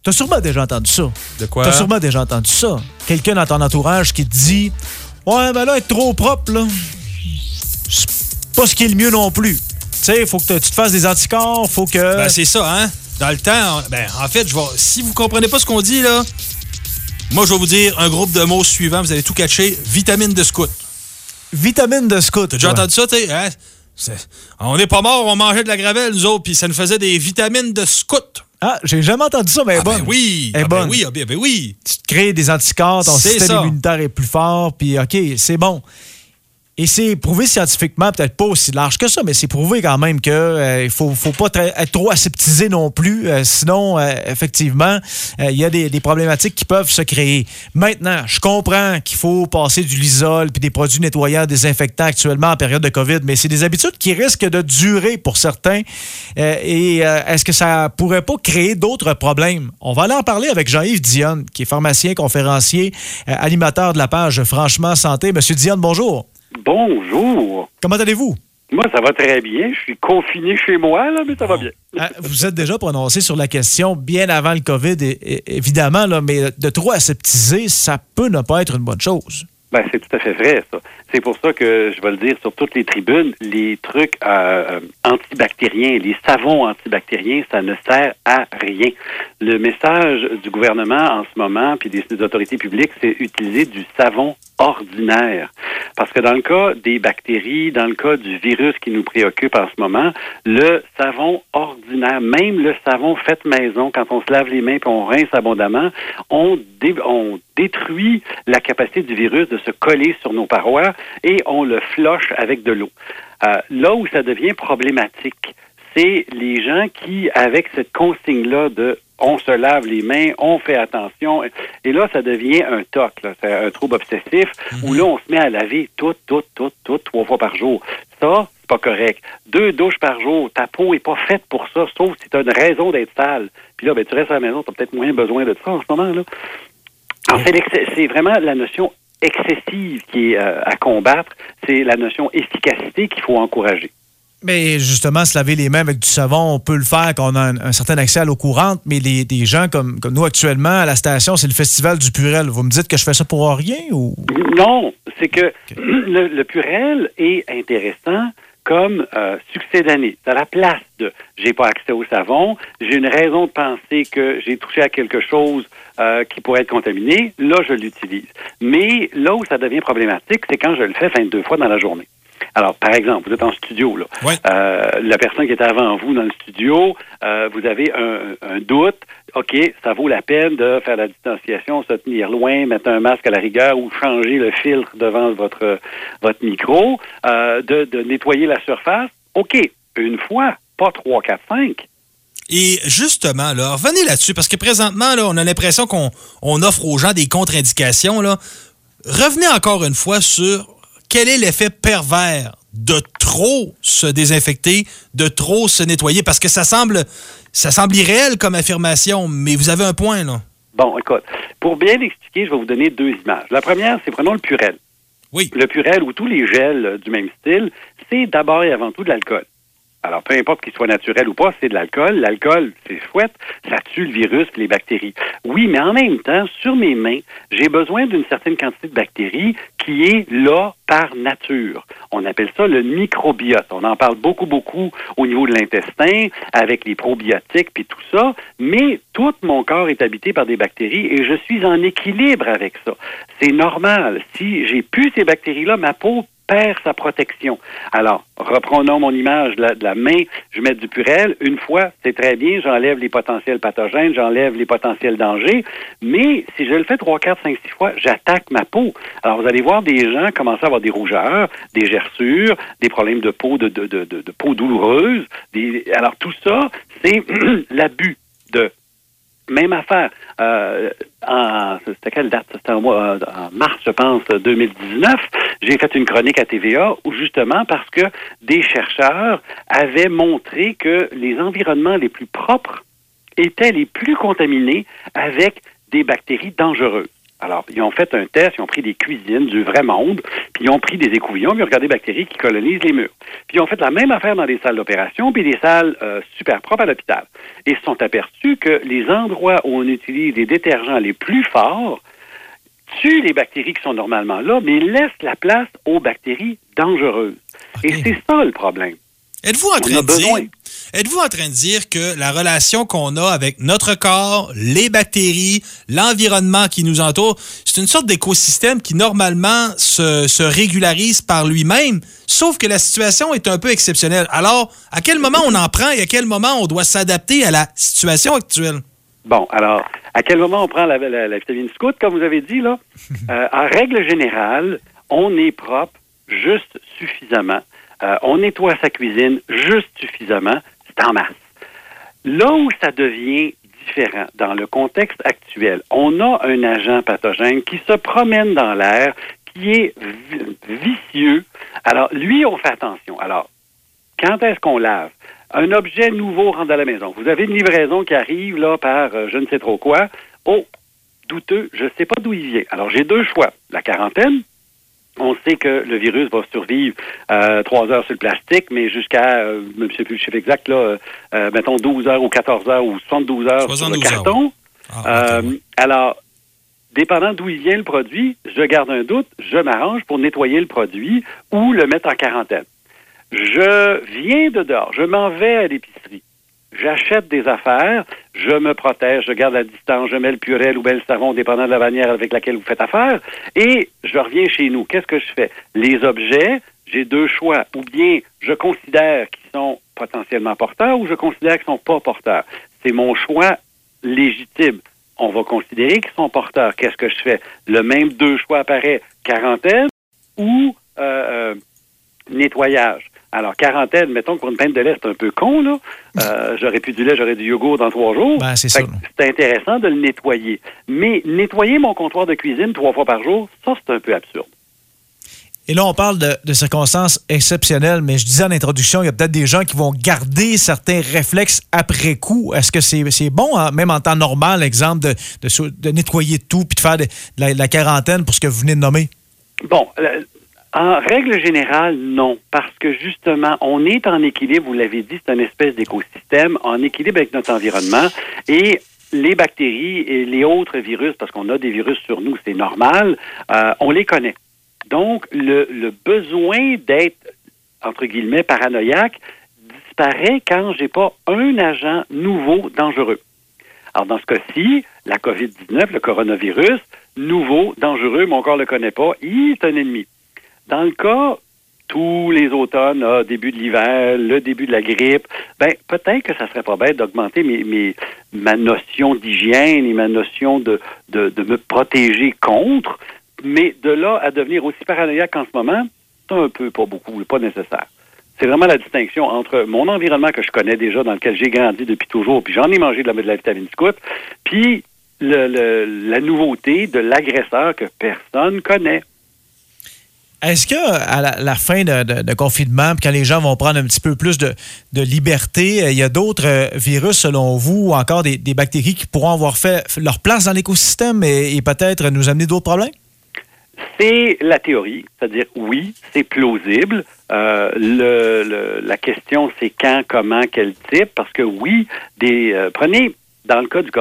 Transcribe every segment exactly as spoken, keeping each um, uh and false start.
T'as sûrement déjà entendu ça. De quoi? T'as sûrement déjà entendu ça. Quelqu'un dans ton entourage qui te dit « Ouais, ben là, être trop propre, là, c'est pas ce qui est le mieux non plus. » Tu sais, il faut que te- tu te fasses des anticorps, faut que... Ben, c'est ça, hein? Dans le temps, ben, en fait, je vais, si vous comprenez pas ce qu'on dit, là, moi, je vais vous dire un groupe de mots suivants, vous allez tout catcher. Vitamine de scout. Vitamine de scout. T'as déjà ouais. entendu ça, tu sais? Hein? C'est- On n'est pas morts, on mangeait de la gravelle, nous autres, puis ça nous faisait des vitamines de scout. Ah, j'ai jamais entendu ça, mais elle est Ah, bonne. ben oui! Elle est Ah, ben bonne. oui, ah, ben, ben oui! Tu te crées des anticorps, ton C'est système ça. immunitaire est plus fort, puis OK, c'est bon. Et c'est prouvé scientifiquement, peut-être pas aussi large que ça, mais c'est prouvé quand même qu'il ne faut, faut pas tra- être trop aseptisé non plus. Euh, sinon, euh, effectivement, il y a des, des problématiques qui peuvent se créer. Maintenant, je comprends qu'il faut passer du Lysol puis des produits nettoyants, désinfectants actuellement en période de COVID, mais c'est des habitudes qui risquent de durer pour certains. Euh, et euh, est-ce que ça pourrait pas créer d'autres problèmes? On va aller en parler avec Jean-Yves Dionne, qui est pharmacien, conférencier, euh, animateur de la page Franchement Santé. Monsieur Dionne, bonjour. Bonjour. Comment allez-vous? Moi, ça va très bien. Je suis confiné chez moi, là, mais ça va bien. Ah, vous êtes déjà prononcé sur la question bien avant le COVID, é- é- évidemment, là, mais de trop aseptiser, ça peut ne pas être une bonne chose. Ben, c'est tout à fait vrai, ça. C'est pour ça que je vais le dire sur toutes les tribunes, les trucs euh, antibactériens, les savons antibactériens, ça ne sert à rien. Le message du gouvernement en ce moment, puis des, des autorités publiques, c'est utiliser du savon ordinaire. Parce que dans le cas des bactéries, dans le cas du virus qui nous préoccupe en ce moment, le savon ordinaire, même le savon fait maison, quand on se lave les mains et on rince abondamment, on, dé, on détruit la capacité du virus de se coller sur nos parois et on le floche avec de l'eau. Euh, là où ça devient problématique, c'est les gens qui, avec cette consigne-là de on se lave les mains, on fait attention, et là, ça devient un T O C, là, c'est un trouble obsessif, mm-hmm. où là, on se met à laver tout, tout, tout, tout, trois fois par jour. Ça, c'est pas correct. Deux douches par jour, ta peau est pas faite pour ça, sauf si tu as une raison d'être sale. Puis là, ben, tu restes à la maison, tu as peut-être moins besoin de ça en ce moment, là. En fait, c'est vraiment la notion excessive qui est euh, à combattre, c'est la notion efficacité qu'il faut encourager. Mais justement, se laver les mains avec du savon, on peut le faire quand on a un, un certain accès à l'eau courante, mais les, des gens comme, comme nous actuellement, à la station, c'est le festival du Purel. Vous me dites que je fais ça pour rien ou... Non, c'est que okay. le, le Purel est intéressant comme euh, succès d'année. C'est à la place de j'ai pas accès au savon, j'ai une raison de penser que j'ai touché à quelque chose euh, qui pourrait être contaminé, là, je l'utilise. Mais là où ça devient problématique, c'est quand je le fais vingt-deux fois dans la journée. Alors, par exemple, vous êtes en studio, là. Oui. Euh, la personne qui était avant vous dans le studio, euh, vous avez un, un doute. OK, ça vaut la peine de faire la distanciation, se tenir loin, mettre un masque à la rigueur ou changer le filtre devant votre, votre micro, euh, de, de nettoyer la surface. OK, une fois, pas trois, quatre, cinq. Et justement, là, revenez là-dessus, parce que présentement, là, on a l'impression qu'on on offre aux gens des contre-indications, là. Revenez encore une fois sur quel est l'effet pervers de trop se désinfecter, de trop se nettoyer? Parce que ça semble, ça semble irréel comme affirmation, mais vous avez un point, là. Bon, écoute, pour bien l'expliquer, je vais vous donner deux images. La première, c'est prenons le Purel. Oui. Le Purel ou tous les gels du même style, c'est d'abord et avant tout de l'alcool. Alors, peu importe qu'il soit naturel ou pas, c'est de l'alcool. L'alcool, c'est chouette, ça tue le virus et les bactéries. Oui, mais en même temps, sur mes mains, j'ai besoin d'une certaine quantité de bactéries qui est là par nature. On appelle ça le microbiote. On en parle beaucoup, beaucoup au niveau de l'intestin, avec les probiotiques puis tout ça, mais tout mon corps est habité par des bactéries et je suis en équilibre avec ça. C'est normal. Si j'ai plus ces bactéries-là, ma peau perd sa protection. Alors, reprenons mon image de la, de la main, je mets du Purel, une fois, c'est très bien, j'enlève les potentiels pathogènes, j'enlève les potentiels dangers, mais si je le fais trois, quatre, cinq, six fois, j'attaque ma peau. Alors, vous allez voir des gens commencer à avoir des rougeurs, des gerçures, des problèmes de peau, de, de, de, de, de peau douloureuse. Des... Alors, tout ça, c'est l'abus de... Même affaire. Euh, en, c'était quelle date? C'était en, mois, en mars, je pense, deux mille dix-neuf. J'ai fait une chronique à T V A où, justement, parce que des chercheurs avaient montré que les environnements les plus propres étaient les plus contaminés avec des bactéries dangereuses. Alors, ils ont fait un test, ils ont pris des cuisines du vrai monde, puis ils ont pris des écouvillons, puis ils ont regardé des bactéries qui colonisent les murs. Puis ils ont fait la même affaire dans des salles d'opération, puis des salles euh, super propres à l'hôpital. Et ils se sont aperçus que les endroits où on utilise les détergents les plus forts tuent les bactéries qui sont normalement là, mais laissent la place aux bactéries dangereuses. Okay. Et c'est ça le problème. Êtes-vous en train de dire, êtes-vous en train de dire que la relation qu'on a avec notre corps, les bactéries, l'environnement qui nous entoure, c'est une sorte d'écosystème qui normalement se, se régularise par lui-même, sauf que la situation est un peu exceptionnelle. Alors, à quel moment on en prend et à quel moment on doit s'adapter à la situation actuelle? Bon, alors, à quel moment on prend la, la, la vitamine scout, comme vous avez dit, là? euh, en règle générale, on est propre juste suffisamment. Euh, on nettoie sa cuisine juste suffisamment, c'est en masse. Là où ça devient différent, dans le contexte actuel, on a un agent pathogène qui se promène dans l'air, qui est vicieux. Alors, lui, on fait attention. Alors, quand est-ce qu'on lave? Un objet nouveau rentre dans la maison. Vous avez une livraison qui arrive là par euh, je ne sais trop quoi. Oh, douteux, je ne sais pas d'où il vient. Alors, j'ai deux choix. La quarantaine. On sait que le virus va survivre euh, trois heures sur le plastique, mais jusqu'à, euh, je ne sais plus le chiffre exact, là, euh, mettons douze heures ou quatorze heures ou soixante-douze heures sur le carton. Heures. Ah, euh, okay. Alors, dépendant d'où il vient le produit, je garde un doute, je m'arrange pour nettoyer le produit ou le mettre en quarantaine. Je viens de dehors, je m'en vais à l'épicerie. J'achète des affaires, je me protège, je garde la distance, je mets le Purell ou bien le savon, dépendant de la bannière avec laquelle vous faites affaire, et je reviens chez nous. Qu'est-ce que je fais? Les objets, j'ai deux choix. Ou bien je considère qu'ils sont potentiellement porteurs ou je considère qu'ils ne sont pas porteurs. C'est mon choix légitime. On va considérer qu'ils sont porteurs. Qu'est-ce que je fais? Le même deux choix apparaît, quarantaine ou euh, euh, nettoyage. Alors, quarantaine, mettons que pour une pinte de lait, c'est un peu con, là. Euh, j'aurais plus du lait, j'aurais du yogourt dans trois jours. Ben, c'est ça. C'est intéressant de le nettoyer. Mais nettoyer mon comptoir de cuisine trois fois par jour, ça, c'est un peu absurde. Et là, on parle de, de circonstances exceptionnelles, mais je disais en introduction, il y a peut-être des gens qui vont garder certains réflexes après coup. Est-ce que c'est, c'est bon, hein, même en temps normal, exemple, de, de, de nettoyer tout puis de faire de, de, la, de la quarantaine pour ce que vous venez de nommer? Bon, euh, en règle générale, non, parce que justement, on est en équilibre, vous l'avez dit, c'est une espèce d'écosystème, en équilibre avec notre environnement, et les bactéries et les autres virus, parce qu'on a des virus sur nous, c'est normal, euh, on les connaît. Donc, le, le besoin d'être, entre guillemets, paranoïaque disparaît quand j'ai pas un agent nouveau dangereux. Alors, dans ce cas-ci, la covid dix-neuf, le coronavirus, nouveau, dangereux, mon corps ne le connaît pas, il est un ennemi. Dans le cas, tous les automnes, là, début de l'hiver, le début de la grippe, ben peut-être que ça serait pas bête d'augmenter mes, mes, ma notion d'hygiène et ma notion de, de, de me protéger contre, mais de là à devenir aussi paranoïaque qu'en ce moment, c'est un peu, pas beaucoup, pas nécessaire. C'est vraiment la distinction entre mon environnement que je connais déjà, dans lequel j'ai grandi depuis toujours, puis j'en ai mangé de la, de la vitamine scout, puis le, le, la nouveauté de l'agresseur que personne connaît. Est-ce que à la, la fin de, de, de confinement, puis quand les gens vont prendre un petit peu plus de, de liberté, il y a d'autres euh, virus, selon vous, ou encore des, des bactéries qui pourront avoir fait leur place dans l'écosystème et, et peut-être nous amener d'autres problèmes? C'est la théorie, c'est-à-dire oui, c'est plausible. Euh, le, le, la question, c'est quand, comment, quel type, parce que oui, des euh, prenez dans le cas du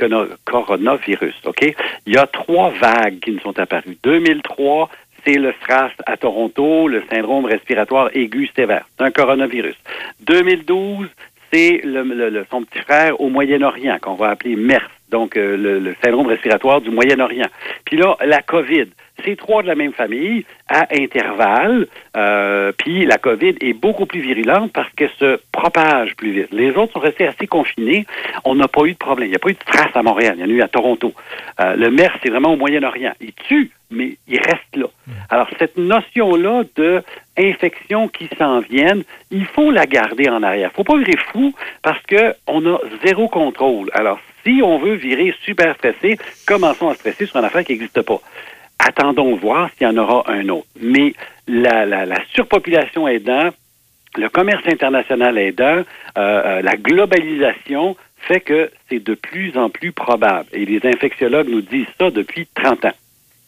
coronavirus, OK? Il y a trois vagues qui nous sont apparues. deux mille trois, c'est le SRAS à Toronto, le syndrome respiratoire aigu sévère. C'est un coronavirus. deux mille douze, c'est le, le, le, son petit frère au Moyen-Orient, qu'on va appeler MERS, donc euh, le, le syndrome respiratoire du Moyen-Orient. Puis là, la COVID. C'est trois de la même famille, à intervalles, euh, puis la COVID est beaucoup plus virulente parce qu'elle se propage plus vite. Les autres sont restés assez confinés. On n'a pas eu de problème. Il n'y a pas eu de trace à Montréal. Il y en a eu à Toronto. Euh, le MERS, c'est vraiment au Moyen-Orient. Il tue, mais il reste là. Alors, cette notion-là de infection qui s'en viennent, il faut la garder en arrière. Il ne faut pas virer fou parce qu'on a zéro contrôle. Alors, si on veut virer super stressé, commençons à stresser sur une affaire qui n'existe pas. Attendons voir s'il y en aura un autre. Mais la, la, la surpopulation aidant, le commerce international aidant, euh, euh, la globalisation fait que c'est de plus en plus probable. Et les infectiologues nous disent ça depuis trente ans.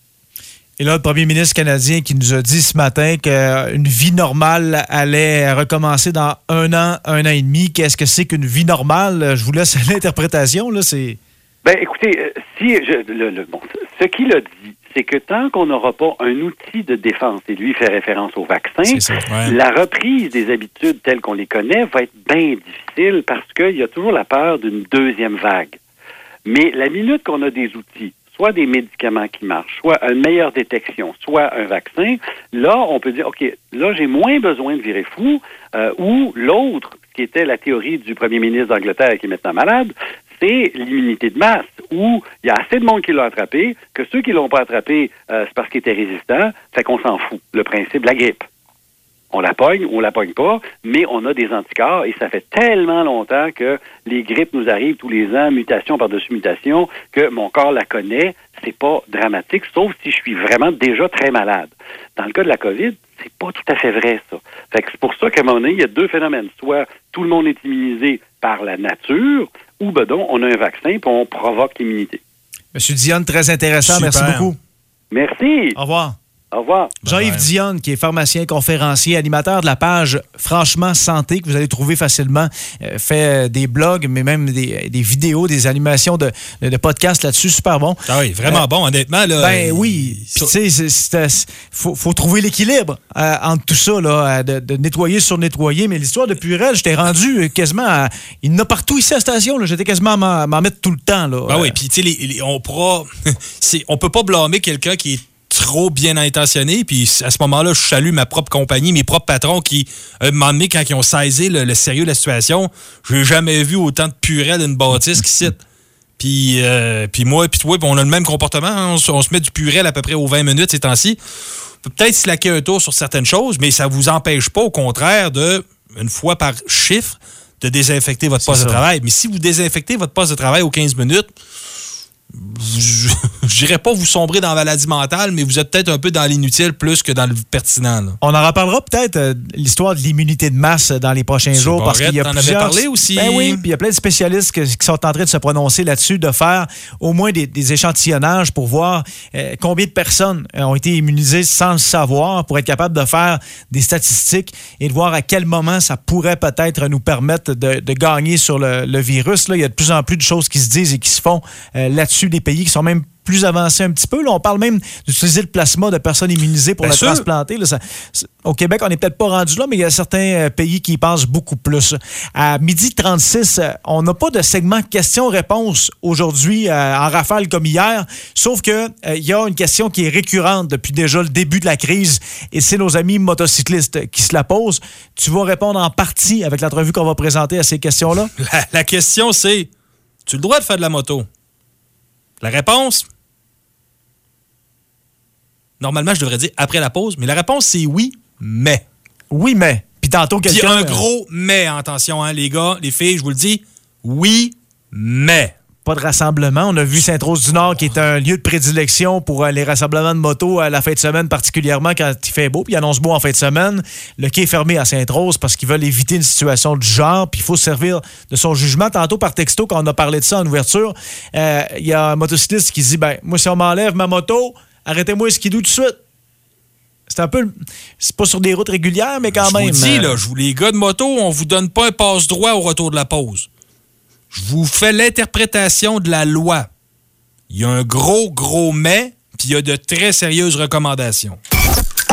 Et là, le premier ministre canadien qui nous a dit ce matin qu'une vie normale allait recommencer dans un an, un an et demi. Qu'est-ce que c'est qu'une vie normale? Je vous laisse l'interprétation, là, c'est... Ben, écoutez, si je, le, le, bon, ce qu'il a dit, c'est que tant qu'on n'aura pas un outil de défense, et lui fait référence au vaccin, ça, ouais. la reprise des habitudes telles qu'on les connaît va être bien difficile parce qu'il y a toujours la peur d'une deuxième vague. Mais la minute qu'on a des outils, soit des médicaments qui marchent, soit une meilleure détection, soit un vaccin, là, on peut dire, OK, là, j'ai moins besoin de virer fou, euh, ou l'autre, qui était la théorie du premier ministre d'Angleterre qui est maintenant malade, c'est l'immunité de masse, où il y a assez de monde qui l'a attrapé, que ceux qui l'ont pas attrapé, euh, c'est parce qu'ils étaient résistants, fait qu'on s'en fout. Le principe de la grippe. On la pogne ou on la pogne pas, mais on a des anticorps et ça fait tellement longtemps que les grippes nous arrivent tous les ans, mutation par-dessus mutation, que mon corps la connaît. C'est pas dramatique, sauf si je suis vraiment déjà très malade. Dans le cas de la COVID, c'est pas tout à fait vrai, ça. Fait que c'est pour ça qu'à un moment donné, il y a deux phénomènes. Soit tout le monde est immunisé par la nature, ou ben donc, on a un vaccin et on provoque l'immunité. Monsieur Dionne, très intéressant. Super. Merci beaucoup. Merci. Au revoir. Au revoir. Jean-Yves Dionne, qui est pharmacien, conférencier, animateur de la page Franchement Santé, que vous allez trouver facilement, euh, fait des blogs, mais même des, des vidéos, des animations de, de, de podcasts là-dessus. Super bon. Ah oui, vraiment euh, bon, honnêtement. Là, ben il... oui. Puis tu sais, il faut, faut trouver l'équilibre euh, entre tout ça, là, de, de nettoyer sur nettoyer. Mais l'histoire de Purell, j'étais rendu quasiment à... Il y en a partout ici à la station. Là. J'étais quasiment à m'en mettre tout le temps. Là. Ben euh, oui, puis tu sais, on pourra... on peut pas blâmer quelqu'un qui est trop bien intentionné, puis à ce moment-là, je salue ma propre compagnie, mes propres patrons qui, à un moment donné, quand ils ont saisi le, le sérieux de la situation, j'ai jamais vu autant de Purell d'une bâtisse qui cite. Puis, euh, puis moi, puis toi, on a le même comportement, hein, on, se, on se met du Purell à peu près aux vingt minutes ces temps-ci. On peut peut-être slacker un tour sur certaines choses, mais ça vous empêche pas, au contraire, de, une fois par chiffre, de désinfecter votre poste de travail. Mais si vous désinfectez votre poste de travail aux quinze minutes, je dirais pas vous sombrer dans la maladie mentale, mais vous êtes peut-être un peu dans l'inutile plus que dans le pertinent. Là. On en reparlera peut-être euh, l'histoire de l'immunité de masse dans les prochains Monsieur jours. Barrette, parce qu'il y a t'en plusieurs... avais parlé aussi. Ben oui, puis il y a plein de spécialistes que, qui sont en train de se prononcer là-dessus, de faire au moins des, des échantillonnages pour voir euh, combien de personnes ont été immunisées sans le savoir, pour être capable de faire des statistiques et de voir à quel moment ça pourrait peut-être nous permettre de, de gagner sur le, le virus. Là, il y a de plus en plus de choses qui se disent et qui se font euh, là-dessus, des pays qui sont même plus avancés un petit peu. Là, on parle même d'utiliser le plasma de personnes immunisées pour Bien le sûr. transplanter. Là, ça, au Québec, on n'est peut-être pas rendu là, mais il y a certains euh, pays qui y pensent beaucoup plus. À midi trente-six, euh, on n'a pas de segment questions-réponses aujourd'hui euh, en rafale comme hier, sauf que euh, il y a une question qui est récurrente depuis déjà le début de la crise, et c'est nos amis motocyclistes qui se la posent. Tu vas répondre en partie avec l'entrevue qu'on va présenter à ces questions-là? La, la question, c'est, tu as le droit de faire de la moto? La réponse, normalement, je devrais dire après la pause, mais la réponse, c'est oui, mais. Oui, mais. Puis tantôt, quelqu'un... Puis un gros mais, attention, hein, les gars, les filles, je vous le dis, oui, mais. Pas de rassemblement. On a vu Sainte-Rose-du-Nord, qui est un lieu de prédilection pour les rassemblements de motos à la fin de semaine, particulièrement quand il fait beau, puis il annonce beau en fin de semaine. Le quai est fermé à Sainte-Rose parce qu'ils veulent éviter une situation du genre, puis il faut se servir de son jugement. Tantôt, par texto, quand on a parlé de ça en ouverture, il euh, y a un motocycliste qui dit, ben moi, si on m'enlève ma moto, arrêtez-moi le skidoo tout de suite. C'est un peu... C'est pas sur des routes régulières, mais quand je même... Je vous dis, euh... là, je vous, les gars de moto, on vous donne pas un passe-droit au retour de la pause. Je vous fais l'interprétation de la loi. Il y a un gros, gros mais, puis il y a de très sérieuses recommandations.